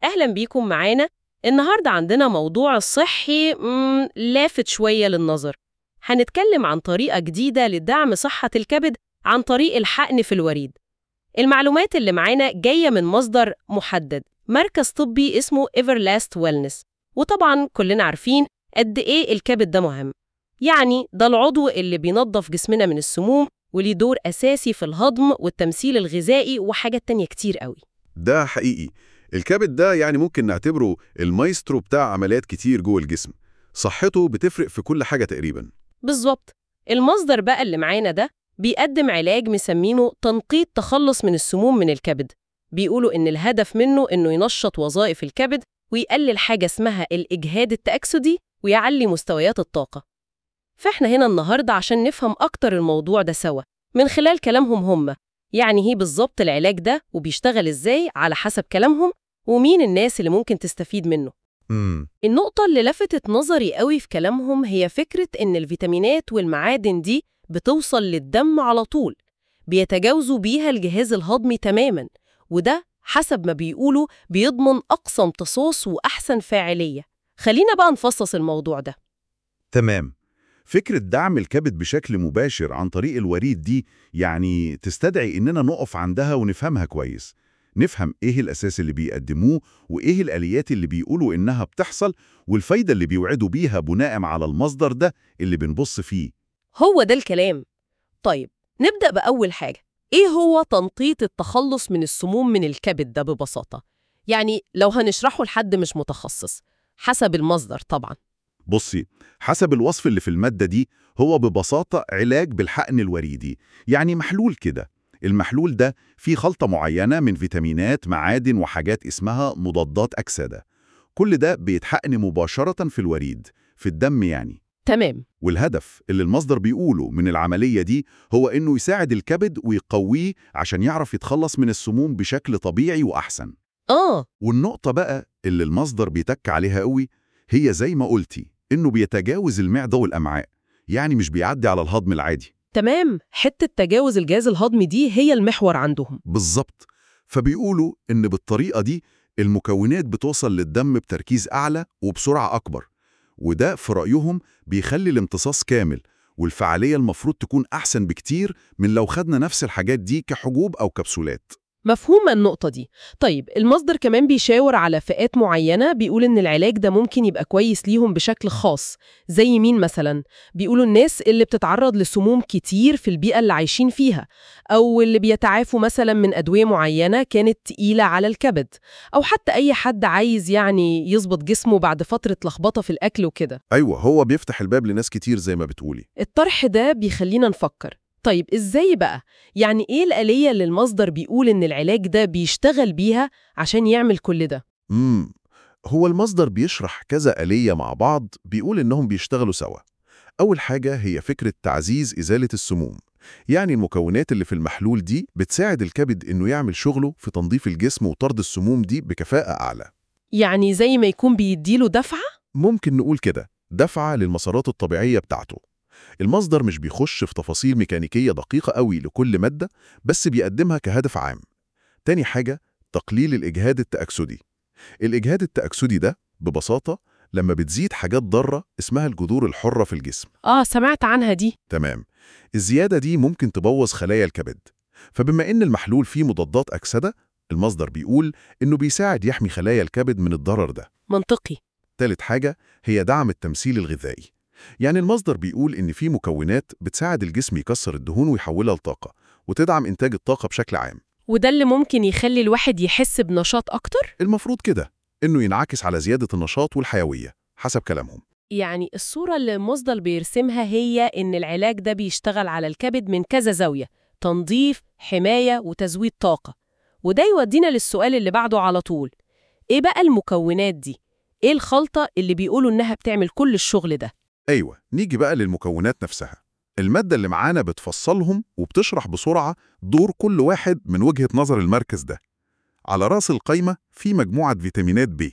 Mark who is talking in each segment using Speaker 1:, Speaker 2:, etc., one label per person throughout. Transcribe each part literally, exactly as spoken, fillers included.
Speaker 1: أهلا بيكم معانا. النهاردة عندنا موضوع صحي مم، لافت شوية للنظر. هنتكلم عن طريقة جديدة لدعم صحة الكبد عن طريق الحقن في الوريد. المعلومات اللي معانا جاية من مصدر محدد، مركز طبي اسمه Everlast Wellness. وطبعاً كلنا عارفين قد إيه الكبد ده مهم. يعني ده العضو اللي بينظف جسمنا من السموم وليه دور أساسي في الهضم والتمثيل الغذائي وحاجات تانية كتير قوي.
Speaker 2: ده حقيقي. الكبد ده يعني ممكن نعتبره المايسترو بتاع عمليات كتير جوه الجسم. صحته بتفرق في كل حاجة تقريبا.
Speaker 1: بالظبط. المصدر بقى اللي معانا ده بيقدم علاج مسمينه تنقيط تخلص من السموم من الكبد. بيقولوا إن الهدف منه إنه ينشط وظائف الكبد ويقلل حاجة اسمها الإجهاد التأكسدي ويعلي مستويات الطاقة. فإحنا هنا النهاردة عشان نفهم أكتر الموضوع ده سوا من خلال كلامهم هم، يعني هي بالظبط العلاج ده وبيشتغل إزاي على حسب كلامهم، ومين الناس اللي ممكن تستفيد منه.
Speaker 2: امم
Speaker 1: النقطة اللي لفتت نظري قوي في كلامهم هي فكرة إن الفيتامينات والمعادن دي بتوصل للدم على طول، بيتجاوزوا بيها الجهاز الهضمي تماماً، وده حسب ما بيقولوا بيضمن أقصى امتصاص وأحسن فاعلية. خلينا بقى نفصص الموضوع ده.
Speaker 2: تمام. فكرة دعم الكبد بشكل مباشر عن طريق الوريد دي يعني تستدعي إننا نقف عندها ونفهمها كويس. نفهم إيه الأساس اللي بيقدموه وإيه الآليات اللي بيقولوا إنها بتحصل والفايدة اللي بيوعدوا بيها بناء على المصدر ده اللي بنبص فيه.
Speaker 1: هو ده الكلام. طيب نبدأ بأول حاجة، إيه هو تنقيط التخلص من السموم من الكبد ده ببساطة؟ يعني لو هنشرحه لحد مش متخصص حسب المصدر طبعاً.
Speaker 2: بصي، حسب الوصف اللي في المادة دي هو ببساطة علاج بالحقن الوريدي، يعني محلول كده. المحلول ده فيه خلطة معينة من فيتامينات، معادن وحاجات اسمها مضادات أكسدة. كل ده بيتحقن مباشرة في الوريد، في الدم يعني.
Speaker 1: تمام.
Speaker 2: والهدف اللي المصدر بيقوله من العملية دي هو إنه يساعد الكبد ويقويه عشان يعرف يتخلص من السموم بشكل طبيعي وأحسن.
Speaker 1: آه.
Speaker 2: والنقطة بقى اللي المصدر بيتك عليها قوي هي زي ما قلتي، إنه بيتجاوز المعدة والأمعاء، يعني مش بيعدي على الهضم العادي.
Speaker 1: تمام، حتة تجاوز الجهاز الهضمي دي هي المحور عندهم.
Speaker 2: بالظبط. فبيقولوا إن بالطريقة دي المكونات بتوصل للدم بتركيز أعلى وبسرعة أكبر، وده في رأيهم بيخلي الامتصاص كامل، والفعالية المفروض تكون أحسن بكتير من لو خدنا نفس الحاجات دي كحبوب أو كبسولات.
Speaker 1: مفهومة النقطة دي. طيب المصدر كمان بيشاور على فئات معينة، بيقول إن العلاج ده ممكن يبقى كويس ليهم بشكل خاص. زي مين مثلا؟ بيقولوا الناس اللي بتتعرض لسموم كتير في البيئة اللي عايشين فيها، أو اللي بيتعافوا مثلا من أدوية معينة كانت تقيلة على الكبد، أو حتى أي حد عايز يعني يظبط جسمه بعد فترة لخبطة في الأكل وكده.
Speaker 2: أيوة، هو بيفتح الباب لناس كتير زي ما بتقولي.
Speaker 1: الطرح ده بيخلينا نفكر، طيب إزاي بقى؟ يعني إيه الآلية اللي المصدر بيقول إن العلاج ده بيشتغل بيها عشان يعمل كل ده؟
Speaker 2: امم هو المصدر بيشرح كذا آلية مع بعض، بيقول إنهم بيشتغلوا سوا. أول حاجة هي فكرة تعزيز إزالة السموم، يعني المكونات اللي في المحلول دي بتساعد الكبد إنه يعمل شغله في تنظيف الجسم وطرد السموم دي بكفاءة أعلى.
Speaker 1: يعني زي ما يكون بيديله دفعة؟
Speaker 2: ممكن نقول كده، دفعة للمسارات الطبيعية بتاعته. المصدر مش بيخش في تفاصيل ميكانيكية دقيقة قوي لكل مادة، بس بيقدمها كهدف عام. تاني حاجة، تقليل الإجهاد التأكسدي. الإجهاد التأكسدي ده ببساطة لما بتزيد حاجات ضارة اسمها الجذور الحرة في الجسم.
Speaker 1: آه سمعت عنها دي.
Speaker 2: تمام. الزيادة دي ممكن تبوظ خلايا الكبد، فبما إن المحلول فيه مضادات أكسدة، المصدر بيقول إنه بيساعد يحمي خلايا الكبد من الضرر ده.
Speaker 1: منطقي.
Speaker 2: تالت حاجة هي دعم التمثيل الغذائي. يعني المصدر بيقول إن في مكونات بتساعد الجسم يكسر الدهون ويحولها لطاقة، وتدعم إنتاج الطاقة بشكل عام.
Speaker 1: وده اللي ممكن يخلي الواحد يحس بنشاط أكتر؟
Speaker 2: المفروض كده، إنه ينعكس على زيادة النشاط والحيوية حسب كلامهم.
Speaker 1: يعني الصورة اللي المصدر بيرسمها هي إن العلاج ده بيشتغل على الكبد من كذا زاوية، تنظيف، حماية، وتزويد طاقة. وده يودينا للسؤال اللي بعده على طول، إيه بقى المكونات دي؟ إيه الخلطة اللي بيقولوا إنها بتعمل كل الشغل ده؟
Speaker 2: أيوة، نيجي بقى للمكونات نفسها. المادة اللي معانا بتفصلهم وبتشرح بسرعة دور كل واحد من وجهة نظر المركز ده. على رأس القايمة في مجموعة فيتامينات ب،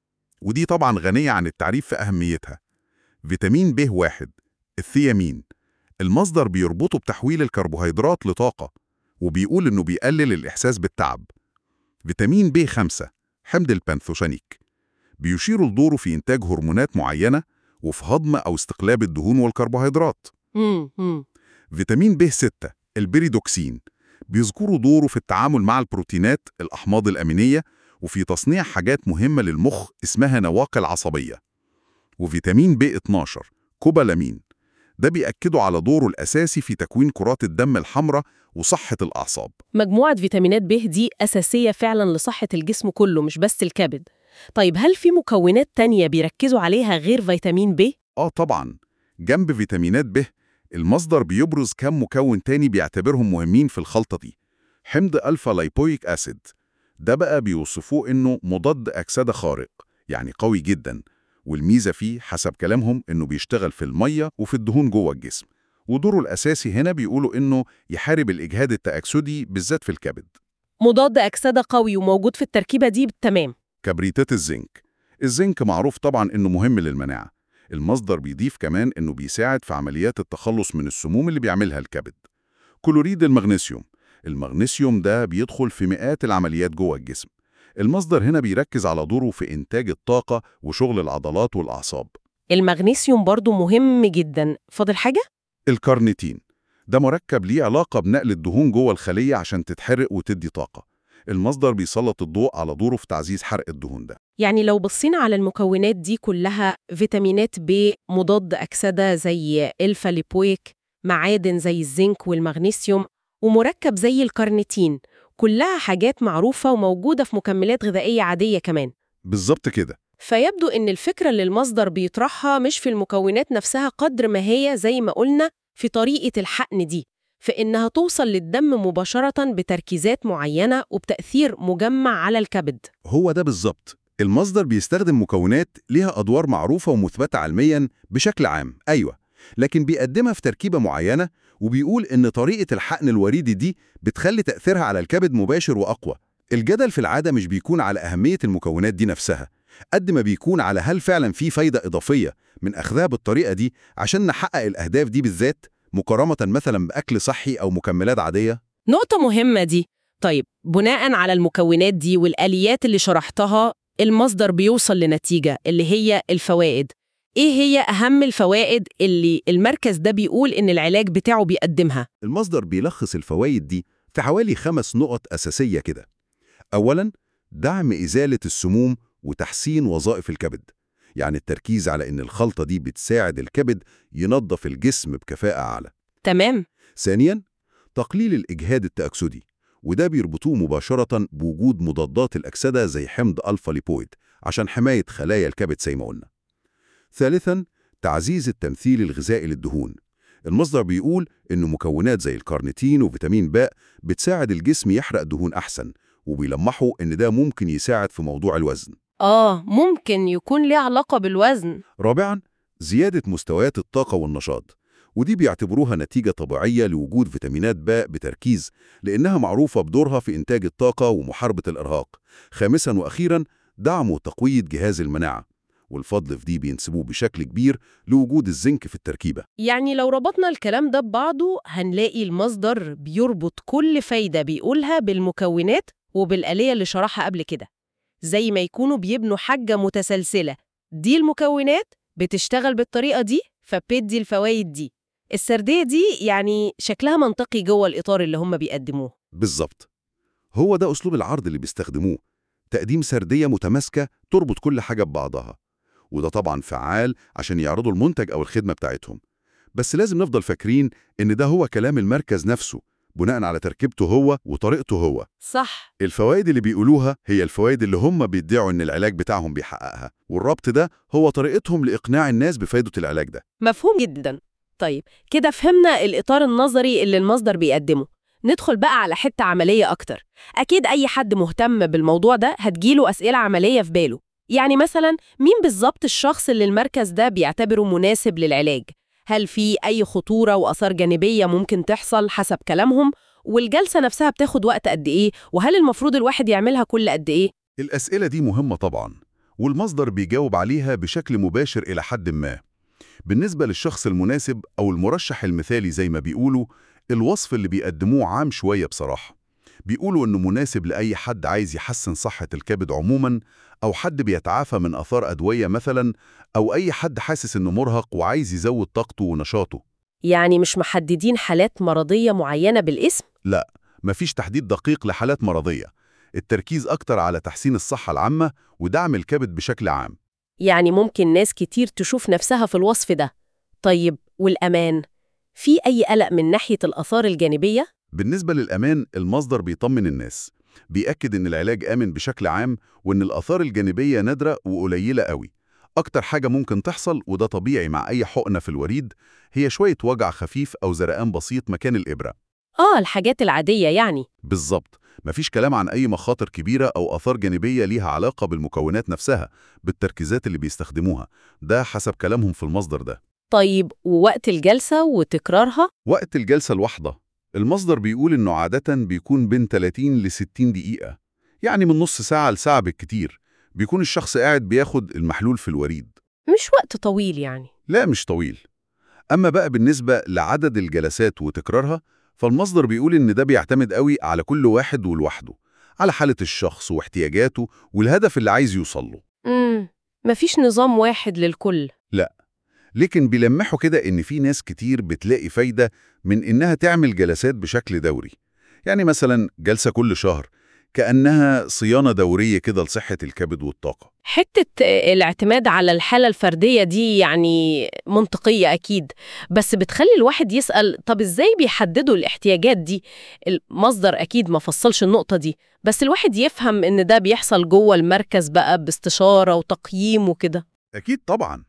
Speaker 2: ودي طبعا غنية عن التعريف في أهميتها. فيتامين ب واحد، الثيامين، المصدر بيربطه بتحويل الكربوهيدرات لطاقة، وبيقول إنه بيقلل الإحساس بالتعب. فيتامين ب خمسة، حمض البانثوشانيك، بيشير لدوره في إنتاج هرمونات معينة وفي هضم أو استقلاب الدهون والكربوهيدرات.
Speaker 1: مم. مم.
Speaker 2: فيتامين ب ستة البيريدوكسين بيذكروا دوره في التعامل مع البروتينات الأحماض الأمينية وفي تصنيع حاجات مهمة للمخ اسمها نواقل عصبية. وفيتامين ب اتناشر كوبالامين ده بيأكدوا على دوره الأساسي في تكوين كرات الدم الحمراء وصحة الأعصاب.
Speaker 1: مجموعة فيتامينات ب دي أساسية فعلا لصحة الجسم كله مش بس الكبد. طيب هل في مكونات تانية بيركزوا عليها غير فيتامين ب؟
Speaker 2: آه طبعاً، جنب فيتامينات ب المصدر بيبرز كم مكون تاني بيعتبرهم مهمين في الخلطة دي. حمض ألفا لايبويك أسيد ده بقى بيوصفوه إنه مضاد أكسدة خارق، يعني قوي جداً، والميزة فيه حسب كلامهم إنه بيشتغل في المية وفي الدهون جوه الجسم، ودوره الأساسي هنا بيقولوا إنه يحارب الإجهاد التأكسدي بالذات في الكبد.
Speaker 1: مضاد أكسدة قوي وموجود في التركيبة دي بالتمام.
Speaker 2: كبريتات الزنك الزنك معروف طبعاً إنه مهم للمناعة. المصدر بيضيف كمان إنه بيساعد في عمليات التخلص من السموم اللي بيعملها الكبد. كلوريد المغنيسيوم المغنيسيوم ده بيدخل في مئات العمليات جوه الجسم. المصدر هنا بيركز على دوره في إنتاج الطاقة وشغل العضلات والأعصاب.
Speaker 1: المغنيسيوم برضو مهم جدا. فاضل حاجة؟
Speaker 2: الكارنيتين ده مركب ليه علاقة بنقل الدهون جوه الخلية عشان تتحرق وتدي طاقة. المصدر بيسلط الضوء على دوره في تعزيز حرق الدهون ده.
Speaker 1: يعني لو بصينا على المكونات دي كلها، فيتامينات ب، مضاد أكسدة زي الفا ليبويك، معادن زي الزنك والمغنيسيوم، ومركب زي الكارنيتين، كلها حاجات معروفة وموجودة في مكملات غذائية عادية كمان.
Speaker 2: بالظبط كده.
Speaker 1: فيبدو إن الفكرة اللي المصدر بيطرحها مش في المكونات نفسها قدر ما هي زي ما قلنا في طريقة الحقن دي، في إنها توصل للدم مباشرة بتركيزات معينة وبتأثير مجمع على الكبد.
Speaker 2: هو ده بالظبط. المصدر بيستخدم مكونات ليها أدوار معروفة ومثبتة علمياً بشكل عام، أيوة، لكن بيقدمها في تركيبة معينة، وبيقول إن طريقة الحقن الوريدي دي بتخلي تأثيرها على الكبد مباشر وأقوى. الجدل في العادة مش بيكون على أهمية المكونات دي نفسها، قد ما بيكون على هل فعلاً في فايدة إضافية من أخذها بالطريقة دي عشان نحقق الأهداف دي بالذات، مقارنة مثلاً بأكل صحي أو مكملات عادية.
Speaker 1: نقطة مهمة دي. طيب بناء على المكونات دي والآليات اللي شرحتها، المصدر بيوصل لنتيجة اللي هي الفوائد. إيه هي أهم الفوائد اللي المركز ده بيقول إن العلاج بتاعه بيقدمها؟
Speaker 2: المصدر بيلخص الفوائد دي في حوالي خمس نقط أساسية كده. أولاً، دعم إزالة السموم وتحسين وظائف الكبد، يعني التركيز على إن الخلطة دي بتساعد الكبد ينظف الجسم بكفاءة أعلى.
Speaker 1: تمام؟
Speaker 2: ثانياً، تقليل الإجهاد التأكسدي، وده بيربطوه مباشرة بوجود مضادات الأكسدة زي حمض ألفا ليبويد عشان حماية خلايا الكبد زي ما قلنا. ثالثاً، تعزيز التمثيل الغذائي للدهون. المصدر بيقول إن مكونات زي الكارنيتين وفيتامين باء بتساعد الجسم يحرق دهون أحسن، وبيلمحوا إن ده ممكن يساعد في موضوع الوزن.
Speaker 1: آه، ممكن يكون ليه علاقة بالوزن.
Speaker 2: رابعاً، زيادة مستويات الطاقة والنشاط، ودي بيعتبروها نتيجة طبيعية لوجود فيتامينات باء بتركيز، لأنها معروفة بدورها في إنتاج الطاقة ومحاربة الإرهاق. خامساً وأخيراً، دعم وتقوية جهاز المناعة، والفضل في دي بينسبوه بشكل كبير لوجود الزنك في التركيبة.
Speaker 1: يعني لو ربطنا الكلام ده ببعضه، هنلاقي المصدر بيربط كل فايدة بيقولها بالمكونات وبالآلية اللي شرحها قبل كده، زي ما يكونوا بيبنوا حاجة متسلسلة. دي المكونات بتشتغل بالطريقة دي فبتدي الفوائد دي. السردية دي يعني شكلها منطقي جوه الإطار اللي هم بيقدموه.
Speaker 2: بالظبط، هو ده أسلوب العرض اللي بيستخدموه، تقديم سردية متماسكة تربط كل حاجة ببعضها، وده طبعاً فعال عشان يعرضوا المنتج أو الخدمة بتاعتهم. بس لازم نفضل فاكرين إن ده هو كلام المركز نفسه، بناء على تركيبته هو وطريقته هو.
Speaker 1: صح.
Speaker 2: الفوائد اللي بيقولوها هي الفوائد اللي هم بيدعوا إن العلاج بتاعهم بيحققها، والربط ده هو طريقتهم لإقناع الناس بفايدة العلاج ده.
Speaker 1: مفهوم جدا. طيب كده فهمنا الإطار النظري اللي المصدر بيقدمه. ندخل بقى على حتة عملية أكتر. أكيد أي حد مهتم بالموضوع ده هتجيله أسئلة عملية في باله. يعني مثلا مين بالظبط الشخص اللي المركز ده بيعتبره مناسب للعلاج؟ هل في أي خطورة وآثار جانبية ممكن تحصل حسب كلامهم؟ والجلسة نفسها بتاخد وقت قد إيه؟ وهل المفروض الواحد يعملها كل قد إيه؟
Speaker 2: الأسئلة دي مهمة طبعاً، والمصدر بيجاوب عليها بشكل مباشر إلى حد ما. بالنسبة للشخص المناسب أو المرشح المثالي زي ما بيقولوا، الوصف اللي بيقدموه عام شوية بصراحة. بيقولوا إنه مناسب لأي حد عايز يحسن صحة الكبد عموماً، أو حد بيتعافى من آثار أدوية مثلاً، أو أي حد حاسس إنه مرهق وعايز يزود طاقته ونشاطه.
Speaker 1: يعني مش محددين حالات مرضية معينة بالاسم؟
Speaker 2: لا، مفيش تحديد دقيق لحالات مرضية. التركيز أكتر على تحسين الصحة العامة ودعم الكبد بشكل عام.
Speaker 1: يعني ممكن ناس كتير تشوف نفسها في الوصف ده. طيب والأمان؟ في أي قلق من ناحية الآثار الجانبية؟
Speaker 2: بالنسبة للأمان، المصدر بيطمن الناس، بيأكد إن العلاج آمن بشكل عام وإن الآثار الجانبية نادرة وقليلة قوي. أكتر حاجة ممكن تحصل، وده طبيعي مع أي حقنة في الوريد، هي شوية وجع خفيف أو زرقان بسيط مكان الإبرة.
Speaker 1: آه، الحاجات العادية يعني.
Speaker 2: بالظبط، مفيش كلام عن أي مخاطر كبيرة أو آثار جانبية ليها علاقة بالمكونات نفسها، بالتركيزات اللي بيستخدموها. ده حسب كلامهم في المصدر ده.
Speaker 1: طيب ووقت الجلسة وتكرارها؟
Speaker 2: وقت الجلسة الواحدة، المصدر بيقول إنه عادة بيكون بين ثلاثين ل ستين دقيقة، يعني من نص ساعة لساعة بالكتير. بيكون الشخص قاعد بياخد المحلول في الوريد.
Speaker 1: مش وقت طويل يعني.
Speaker 2: لا، مش طويل. أما بقى بالنسبة لعدد الجلسات وتكرارها، فالمصدر بيقول إن ده بيعتمد قوي على كل واحد ولوحده، على حالة الشخص واحتياجاته والهدف اللي عايز يوصله.
Speaker 1: امم مفيش نظام واحد للكل.
Speaker 2: لا، لكن بيلمحوا كده إن في ناس كتير بتلاقي فايدة من إنها تعمل جلسات بشكل دوري. يعني مثلا جلسة كل شهر، كأنها صيانة دورية كده لصحة الكبد والطاقة.
Speaker 1: حتة الاعتماد على الحالة الفردية دي يعني منطقية أكيد، بس بتخلي الواحد يسأل طب إزاي بيحددوا الاحتياجات دي؟ المصدر أكيد ما فصلش النقطة دي، بس الواحد يفهم إن ده بيحصل جوه المركز بقى باستشارة وتقييم وكده.
Speaker 2: أكيد طبعا.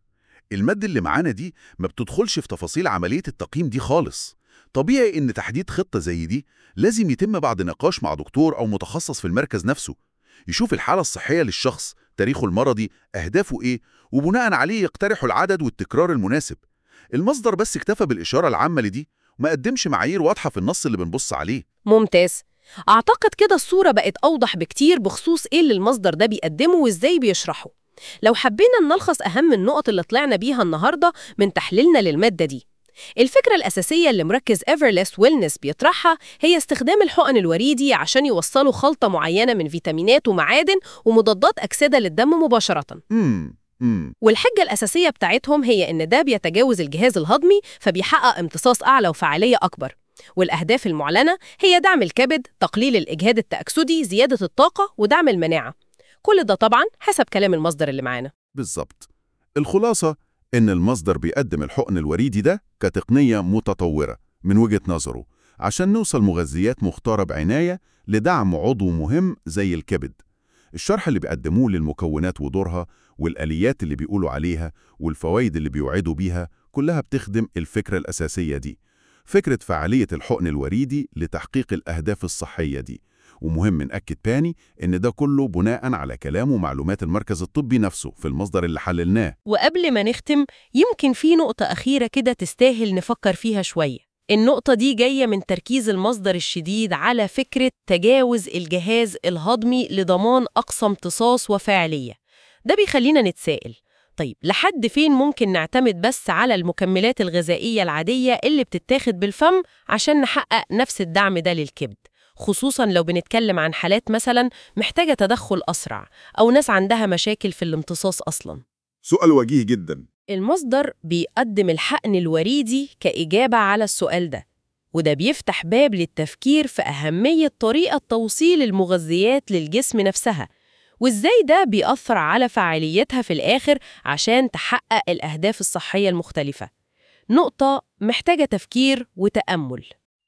Speaker 2: المادة اللي معانا دي ما بتدخلش في تفاصيل عملية التقييم دي خالص. طبيعي إن تحديد خطة زي دي لازم يتم بعد نقاش مع دكتور أو متخصص في المركز نفسه، يشوف الحالة الصحية للشخص، تاريخه المرضي، أهدافه إيه، وبناء عليه يقترحوا العدد والتكرار المناسب. المصدر بس اكتفى بالإشارة العامة لدي، وما قدمش معايير واضحة في النص اللي بنبص عليه.
Speaker 1: ممتاز. أعتقد كده الصورة بقت أوضح بكتير بخصوص إيه اللي المصدر ده بيقدمه وإزاي بيشرحه. لو حبينا نلخص أهم النقط اللي طلعنا بيها النهاردة من تحليلنا للمادة دي، الفكرة الأساسية اللي مركز إيفرلست ويلنس بيطرحها هي استخدام الحقن الوريدي عشان يوصلوا خلطة معينة من فيتامينات ومعادن ومضادات أكسدة للدم مباشرة.
Speaker 2: امم امم
Speaker 1: والحجة الأساسية بتاعتهم هي إن ده بيتجاوز الجهاز الهضمي فبيحقق امتصاص أعلى وفعالية أكبر. والأهداف المعلنة هي دعم الكبد، تقليل الإجهاد التأكسدي، زيادة الطاقة، ودعم المناعة. كل ده طبعاً حسب كلام المصدر اللي معانا.
Speaker 2: بالظبط. الخلاصة إن المصدر بيقدم الحقن الوريدي ده كتقنية متطورة من وجهة نظره، عشان نوصل مغذيات مختارة بعناية لدعم عضو مهم زي الكبد. الشرح اللي بيقدموه للمكونات ودورها، والآليات اللي بيقولوا عليها، والفوائد اللي بيوعدوا بيها، كلها بتخدم الفكرة الأساسية دي، فكرة فعالية الحقن الوريدي لتحقيق الأهداف الصحية دي. ومهم نأكد تاني إن ده كله بناء على كلام ومعلومات المركز الطبي نفسه في المصدر اللي حللناه.
Speaker 1: وقبل ما نختم، يمكن في نقطة أخيرة كده تستاهل نفكر فيها شوية. النقطة دي جاية من تركيز المصدر الشديد على فكرة تجاوز الجهاز الهضمي لضمان أقصى امتصاص وفاعلية. ده بيخلينا نتسائل، طيب لحد فين ممكن نعتمد بس على المكملات الغذائية العادية اللي بتتاخد بالفم عشان نحقق نفس الدعم ده للكبد، خصوصاً لو بنتكلم عن حالات مثلاً محتاجة تدخل أسرع أو ناس عندها مشاكل في الامتصاص أصلاً؟
Speaker 2: سؤال وجيه جدا.
Speaker 1: المصدر بيقدم الحقن الوريدي كإجابة على السؤال ده، وده بيفتح باب للتفكير في أهمية طريقة توصيل المغذيات للجسم نفسها، وإزاي ده بيأثر على فعاليتها في الآخر عشان تحقق الأهداف الصحية المختلفة. نقطة محتاجة تفكير وتأمل.